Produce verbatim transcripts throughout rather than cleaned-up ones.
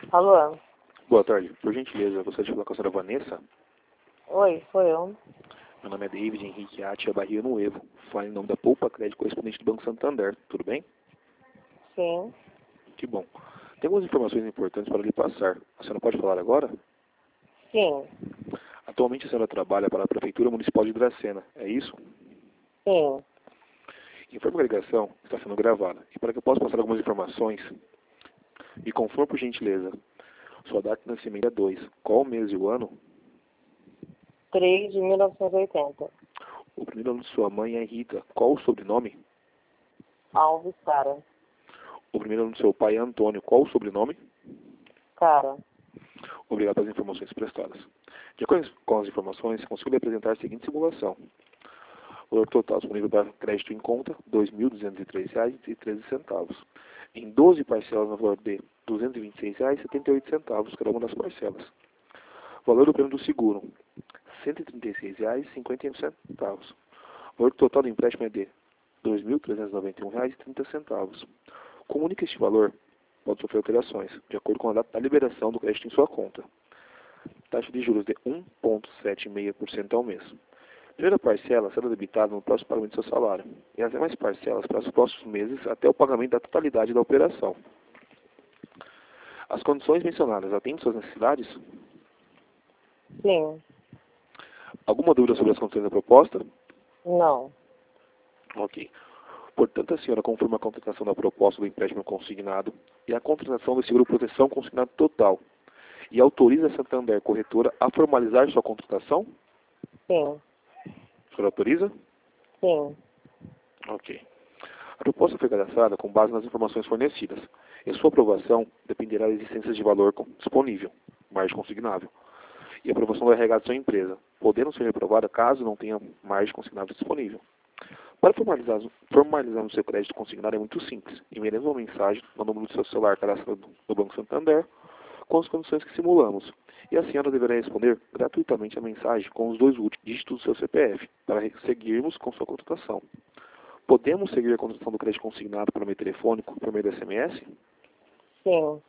Alô? Boa tarde. Por gentileza, gostaria de falar com a senhora Vanessa? Oi, sou eu. Meu nome é David Henrique Atia Barria Nuevo. Falo em nome da Poupa Crédito, correspondente do Banco Santander. Tudo bem? Sim. Que bom. Tem algumas informações importantes para lhe passar. A senhora pode falar agora? Sim. Atualmente a senhora trabalha para a Prefeitura Municipal de Dracena, é isso? Sim. Informe que a ligação está sendo gravada. E para que eu possa passar algumas informações, me confirma por gentileza. Sua data de nascimento é dois. Qual o mês e o ano? três de mil novecentos e oitenta. O primeiro nome de sua mãe é Rita. Qual o sobrenome? Alves Cara. O primeiro nome do seu pai é Antônio. Qual o sobrenome? Cara. Obrigado pelas informações prestadas. De acordo com as informações, consigo lhe apresentar a seguinte simulação. O valor total disponível para crédito em conta, dois mil duzentos e três reais e treze centavos. Em doze parcelas no valor de duzentos e vinte e seis reais e setenta e oito centavos cada uma das parcelas. O valor do prêmio do seguro, cento e trinta e seis reais e cinquenta e um centavos. O valor total do empréstimo é de dois mil trezentos e noventa e um reais e trinta centavos. Comunique que este valor pode sofrer alterações, de acordo com a data da liberação do crédito em sua conta. Taxa de juros de um vírgula setenta e cinco por cento ao mês. Primeira parcela será debitada no próximo pagamento do seu salário, e as demais parcelas para os próximos meses até o pagamento da totalidade da operação. As condições mencionadas atendem suas necessidades? Sim. Alguma dúvida sobre as condições da proposta? Não. Ok. Portanto, a senhora confirma a contratação da proposta do empréstimo consignado e a contratação do seguro proteção consignado total e autoriza a Santander Corretora a formalizar sua contratação? Sim. A senhora autoriza? Sim. Ok. A proposta foi cadastrada com base nas informações fornecidas, e sua aprovação dependerá da existência de valor disponível, margem consignável, e a aprovação do R H da sua empresa, podendo ser reprovada caso não tenha margem consignável disponível. Para formalizar, formalizar o seu crédito consignado é muito simples. Enviaremos uma mensagem no número do seu celular cadastrado no Banco Santander com as condições que simulamos. E a senhora deverá responder gratuitamente a mensagem com os dois últimos dígitos do seu C P F para seguirmos com sua contratação. Podemos seguir a contratação do crédito consignado pelo meio telefônico por meio do S M S? Sim.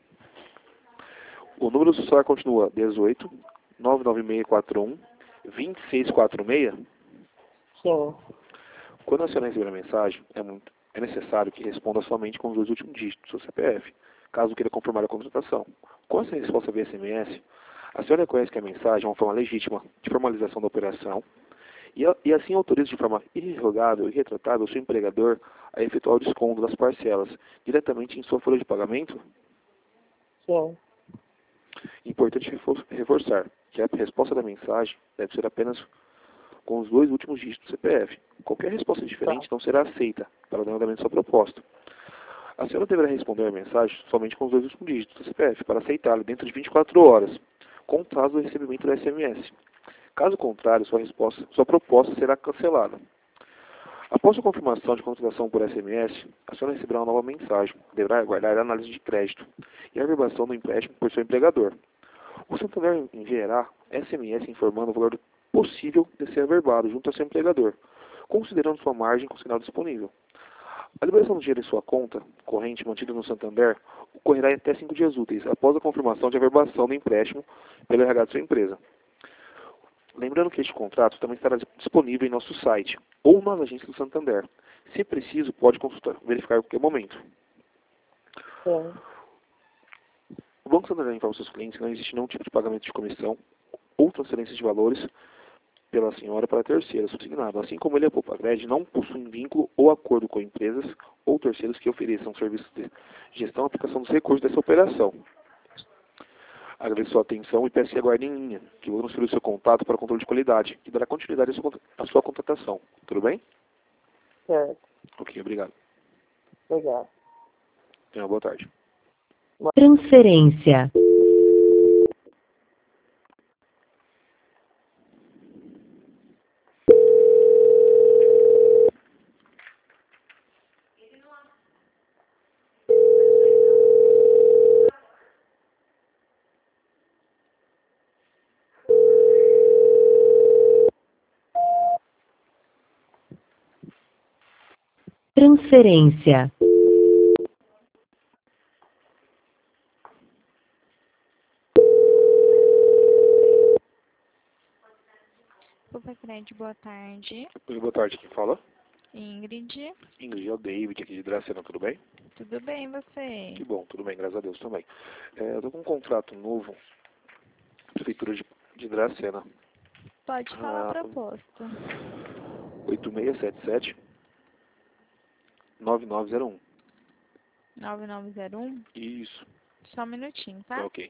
O número do seu celular continua dezoito, nove nove seis quatro um, dois seis quatro seis? Sim. Quando a senhora receber a mensagem, é, muito, é necessário que responda somente com os dois últimos dígitos do seu C P F, caso queira confirmar a contratação. Com essa resposta via S M S, a senhora reconhece que a mensagem é uma forma legítima de formalização da operação e, e assim autoriza de forma irrevogável e retratável o seu empregador a efetuar o desconto das parcelas diretamente em sua folha de pagamento? Sim. Importante reforçar que a resposta da mensagem deve ser apenas com os dois últimos dígitos do C P F. Qualquer resposta diferente não será aceita para o andamento de sua proposta. A senhora deverá responder a mensagem somente com os dois últimos dígitos do C P F para aceitá-la dentro de vinte e quatro horas, contado o recebimento do S M S. Caso contrário, sua, resposta, sua proposta será cancelada. Após a confirmação de contratação por S M S, a senhora receberá uma nova mensagem. Deverá aguardar a análise de crédito e a averbação do empréstimo por seu empregador. O Santander enviará S M S informando o valor possível de ser averbado junto ao seu empregador, considerando sua margem consignada disponível. A liberação do dinheiro em sua conta corrente mantida no Santander ocorrerá em até cinco dias úteis após a confirmação de averbação do empréstimo pelo R H de sua empresa. Lembrando que este contrato também estará disponível em nosso site ou nas agências do Santander. Se preciso, pode consultar, verificar em qualquer momento. Sim. O Banco Santander informa aos seus clientes que não existe nenhum tipo de pagamento de comissão ou transferência de valores pela senhora para terceiros subsignado, assim como ele, a Poupa Crédito, não possui vínculo ou acordo com empresas ou terceiros que ofereçam serviços de gestão e aplicação dos recursos dessa operação. Agradeço sua atenção e peço que aguarde em linha, que vou transferir o seu contato para controle de qualidade, que dará continuidade à sua, à sua contratação. Tudo bem? Certo. Ok, obrigado. Obrigado. Tenha uma boa tarde. Transferência. Transferência. Sicredi, boa tarde. Oi, boa tarde, quem fala? Ingrid. Ingrid, é o David aqui de Dracena, tudo bem? Tudo bem, você? Que bom, tudo bem, graças a Deus também. É, eu tô com um contrato novo, Prefeitura de, de Dracena. Pode falar a Ah, proposta. oito seis sete sete, nove nove zero um. nove nove zero um. Isso, Só um minutinho, tá tá? ok.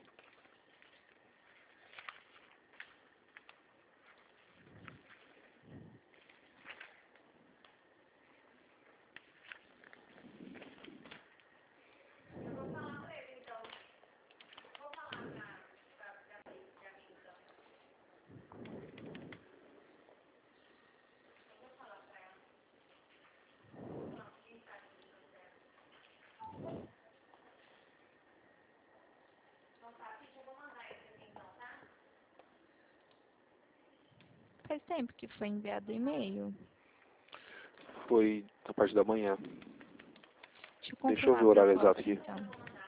Faz tempo que foi enviado o e-mail. Foi na parte da manhã. Deixa eu Deixa eu confirmar ver o horário a exato proposta, aqui. então.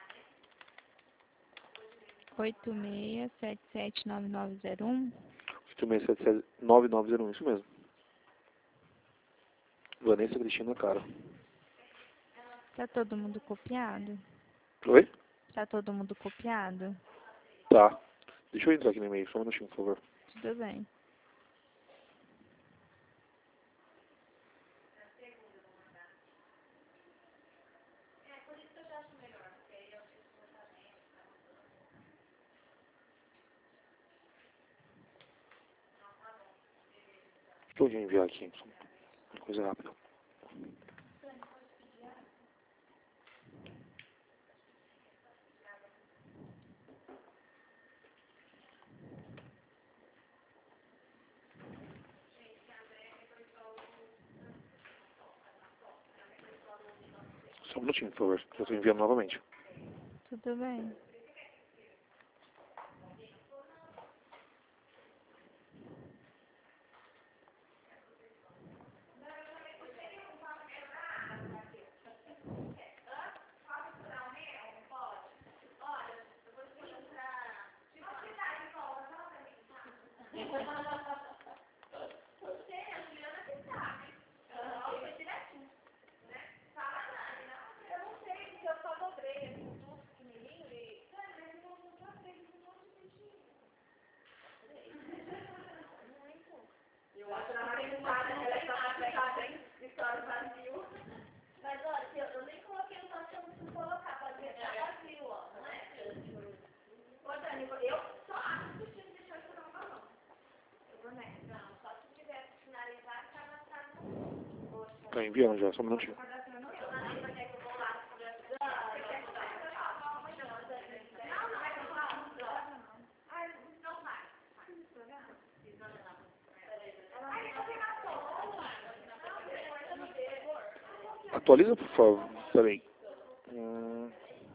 oito seis sete sete nove nove zero um. oito seis sete sete, nove nove zero um, isso mesmo. Vanessa Cristina Cara. Tá todo mundo copiado? Oi? Tá todo mundo copiado? Tá. Deixa eu entrar aqui no e-mail, só um minutinho, por favor. Tudo bem. Deixa eu enviar aqui, só uma coisa rápida. Só um minutinho, por favor. Eu estou enviando novamente. Tudo bem. Tá enviando já, só um minutinho. Atualiza, por favor. Peraí. Hum...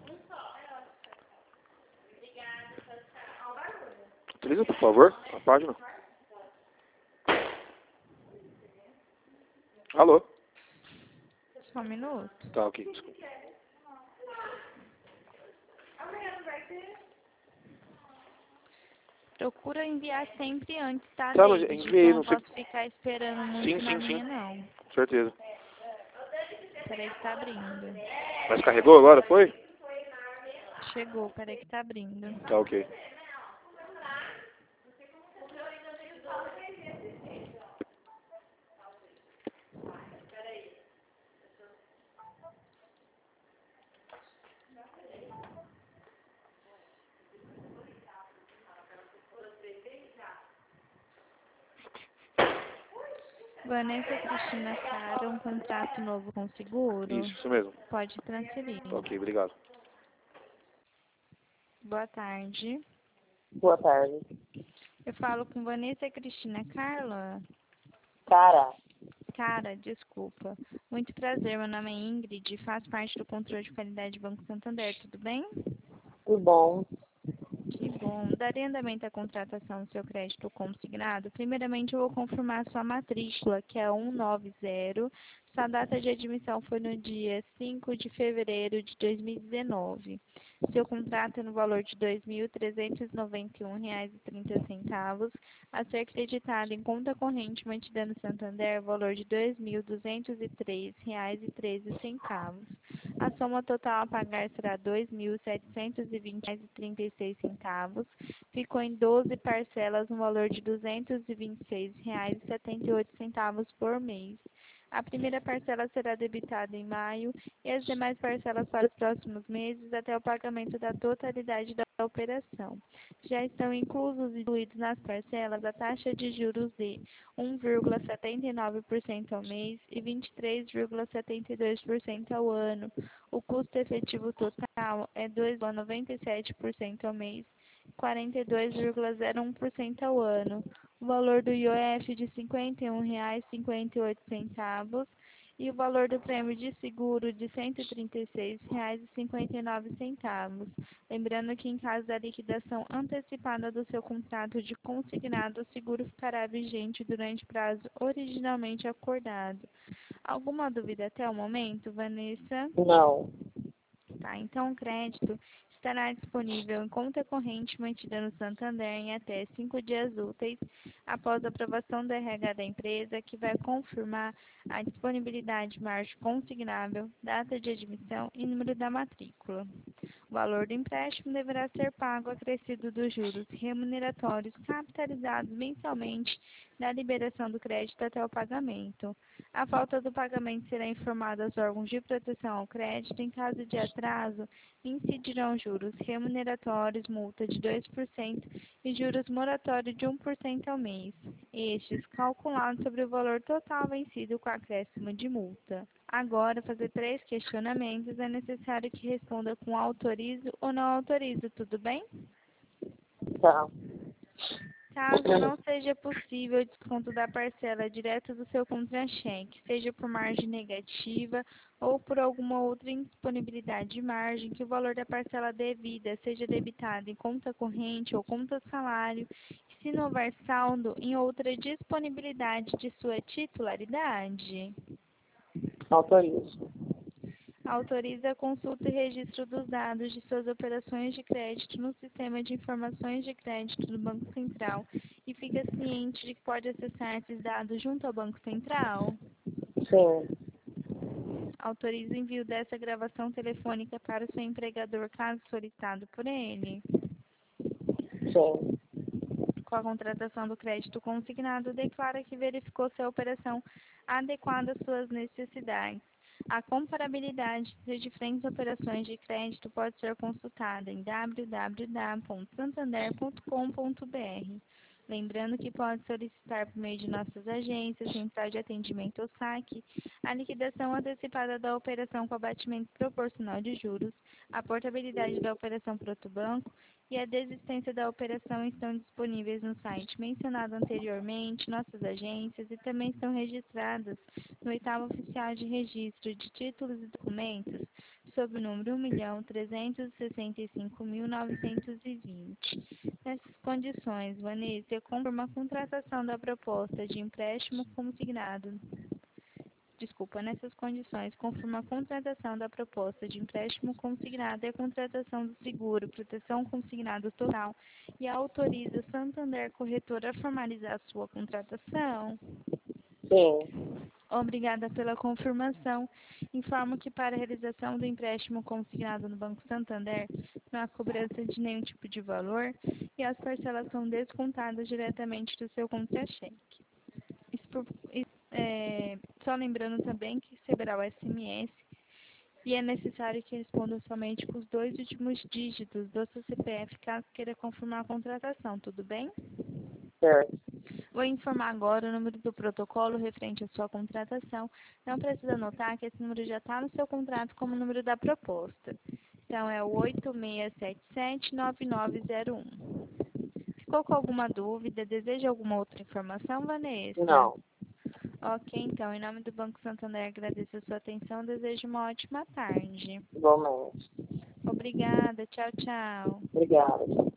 Atualiza, por favor, a página. Alô? Só um minuto. Tá, ok, desculpa. Procura enviar sempre antes, tá, Tá, mas David? enviei, Eu não não sei... posso ficar esperando muito Sim, na sim, minha, sim. não. Com certeza. Peraí que tá abrindo. Mas carregou agora, foi? Chegou, peraí que tá abrindo. Tá, ok. Vanessa Cristina Cara, um contrato novo com seguro? Isso, isso mesmo. Pode transferir. Tá, ok, obrigado. Boa tarde. Boa tarde. Eu falo com Vanessa Cristina Carla. Cara, Cara, desculpa. Muito prazer, meu nome é Ingrid, faço parte do controle de qualidade do Banco Santander, tudo bem? tudo bom? Que bom. Daria andamento à contratação do seu crédito consignado? Primeiramente, eu vou confirmar sua matrícula, que é cento e noventa. Sua data de admissão foi no dia cinco de fevereiro de dois mil e dezenove. Seu contrato é no valor de dois mil trezentos e noventa e um reais e trinta centavos, a ser creditado em conta corrente mantida no Santander, valor de dois mil duzentos e três reais e treze centavos. A soma total a pagar será dois mil setecentos e vinte reais e trinta e seis centavos. Ficou em doze parcelas no valor de duzentos e vinte e seis reais e setenta e oito centavos por mês. A primeira parcela será debitada em maio e as demais parcelas para os próximos meses até o pagamento da totalidade da operação. Já estão inclusos e incluídos nas parcelas a taxa de juros de um vírgula setenta e nove por cento ao mês e vinte e três vírgula setenta e dois por cento ao ano. O custo efetivo total é dois vírgula noventa e sete por cento ao mês e quarenta e dois vírgula zero um por cento ao ano. O valor do I O F de cinquenta e um reais e cinquenta e oito centavos e o valor do prêmio de seguro de cento e trinta e seis reais e cinquenta e nove centavos. Lembrando que em caso da liquidação antecipada do seu contrato de consignado, o seguro ficará vigente durante o prazo originalmente acordado. Alguma dúvida até o momento, Vanessa? Não. Tá, então o crédito estará disponível em conta corrente mantida no Santander em até cinco dias úteis após a aprovação do R H da empresa, que vai confirmar a disponibilidade de margem consignável, data de admissão e número da matrícula. O valor do empréstimo deverá ser pago acrescido dos juros remuneratórios capitalizados mensalmente da liberação do crédito até o pagamento. A falta do pagamento será informada aos órgãos de proteção ao crédito. Em caso de atraso, incidirão juros remuneratórios, multa de dois por cento e juros moratórios de um por cento ao mês, estes calculados sobre o valor total vencido com acréscimo de multa. Agora, fazer três questionamentos, é necessário que responda com autorizo ou não autorizo, tudo bem? Tá. Caso não seja possível o desconto da parcela direto do seu contra-cheque, seja por margem negativa ou por alguma outra indisponibilidade de margem, que o valor da parcela devida seja debitado em conta corrente ou conta salário, e se não houver saldo, em outra disponibilidade de sua titularidade. Autorizo. Autoriza a consulta e registro dos dados de suas operações de crédito no Sistema de Informações de Crédito do Banco Central e fica ciente de que pode acessar esses dados junto ao Banco Central. Sim. Autoriza o envio dessa gravação telefônica para o seu empregador, caso solicitado por ele. Sim. Com a contratação do crédito consignado, declara que verificou se a operação adequada às suas necessidades. A comparabilidade de diferentes operações de crédito pode ser consultada em w w w ponto santander ponto com ponto b r. Lembrando que pode solicitar por meio de nossas agências, Central de Atendimento ou saque, a liquidação antecipada da operação com abatimento proporcional de juros, a portabilidade da operação para outro banco e a desistência da operação estão disponíveis no site mencionado anteriormente, nossas agências, e também estão registradas no oitavo Oficial de Registro de Títulos e Documentos, sob o número um milhão trezentos e sessenta e cinco mil novecentos e vinte. Nessas condições, Vanessa confirma a contratação da proposta de empréstimo consignado. Desculpa, nessas condições, confirma a contratação da proposta de empréstimo consignado e a contratação do seguro, proteção consignado total, e autoriza o Santander Corretor a formalizar a sua contratação. Sim. Obrigada pela confirmação. Informo que para a realização do empréstimo consignado no Banco Santander, não há cobrança de nenhum tipo de valor e as parcelas são descontadas diretamente do seu contra-cheque. Isso por, isso, é, só lembrando também que receberá o S M S e é necessário que responda somente com os dois últimos dígitos do seu C P F, caso queira confirmar a contratação, tudo bem? Certo. Vou informar agora o número do protocolo referente à sua contratação. Não precisa anotar que esse número já está no seu contrato como número da proposta. Então, é o oito seis sete sete, nove nove zero um. Ficou com alguma dúvida? Deseja alguma outra informação, Vanessa? Não. Ok, então, em nome do Banco Santander, agradeço a sua atenção. Desejo uma ótima tarde. Igualmente. Obrigada. Tchau, tchau. Obrigada.